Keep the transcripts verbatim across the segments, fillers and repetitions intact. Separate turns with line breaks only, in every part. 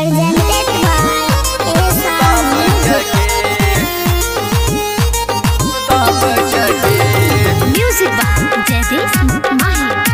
presented by Esa Music by Jaideep Mahi.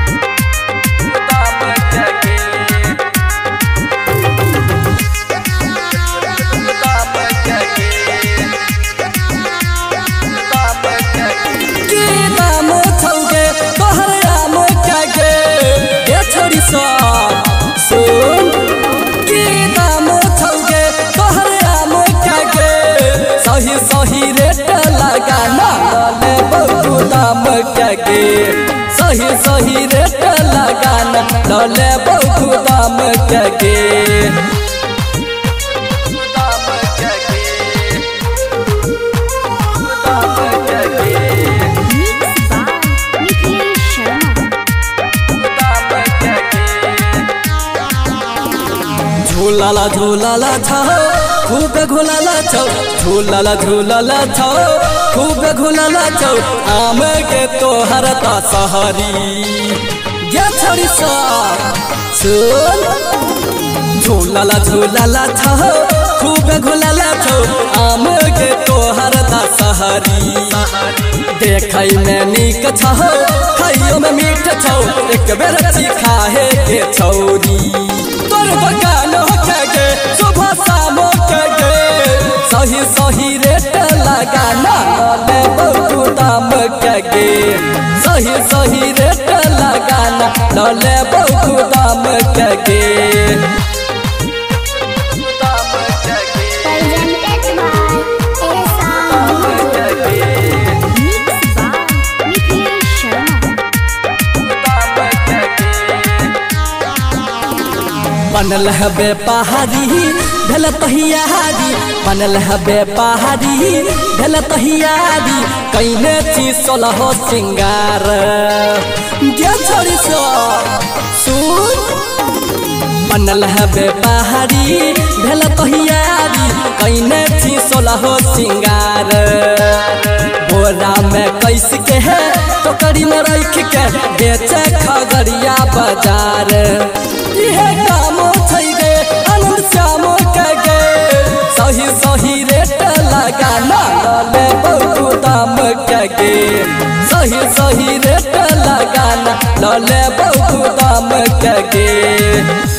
सही सही rate लगाना ले बहु दाम के सही सही रेट लगाना ले बहु दाम के झूलाला झूलाला छो खूब घुलाला छो झूलाला झूलाला छो खूब घुलाला छो आम के तोहर ता सहरी ये छोरी सा सुन झूलाला झूलाला छो खूब घुलाला छो आम के तोहर ता सहरी देखै में नीक छो खाइयो में मीठ छो एक बेर खाए के छौरी तोर बगान के सुबह शाम के सही सही रेट लगाना ले बहु दाम के सही सही रेट लगाना ले बहु दाम के बनल हबे पहाड़ी भेल तहियारी बनल हबे पहाड़ी भेल तहियारी कैने चीज सोलह सिंगार गे छोरी सो सुन बनल हबे पहाड़ी भेल तहियारी कैने चीज सोलह सिंगार बोरा में कैस के है टोकरी में रख के बेचे खगड़िया बाजार इहे काम गे आनंद श्याम के सही सही रेट लगाना ले बहु दाम के सही सही रेट लगाना ले बहु दाम के